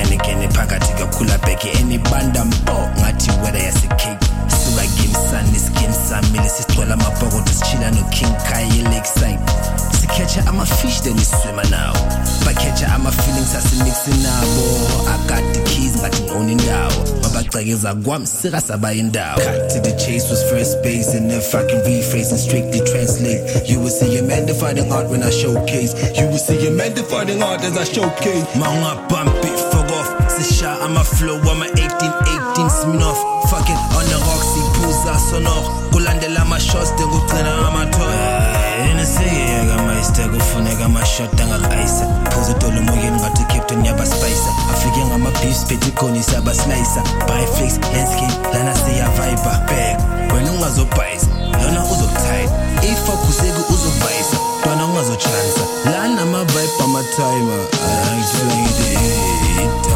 ngene phakathi kakhula bheke enibanda mpo ngathi weather yase Cape suka game sun skin samile sicwala amabhoko sichila no King Kai Lakeside sikhetcha ama fish then swimmer now bakhetcha ama feelings asimixing nabo I got the keys ngathi ngoni indawo mabacekeza kwami sika saba indawo cut to the chase was first base and if I can rephrase and strictly translate you will see a man defining art when I showcase you will see a man defining art as I showcase maunga bump it fuck off sisha ama flow ama 18 spin off fuck it on the Roxy pulsa sonor kulandela ama shots ngugcina ama toy enesiyeka master kufuneka ama shot angakaisa pose dolo moyeni ngathi captain yaba spicer afike ngama beefs phethi khona isaba slicer by flex landscape lana siya viber back wena ungazobhayisa lona uzokuthight ifocus eku uzobhayisa dona ungazochansa lana ama vibe ama timer I feel it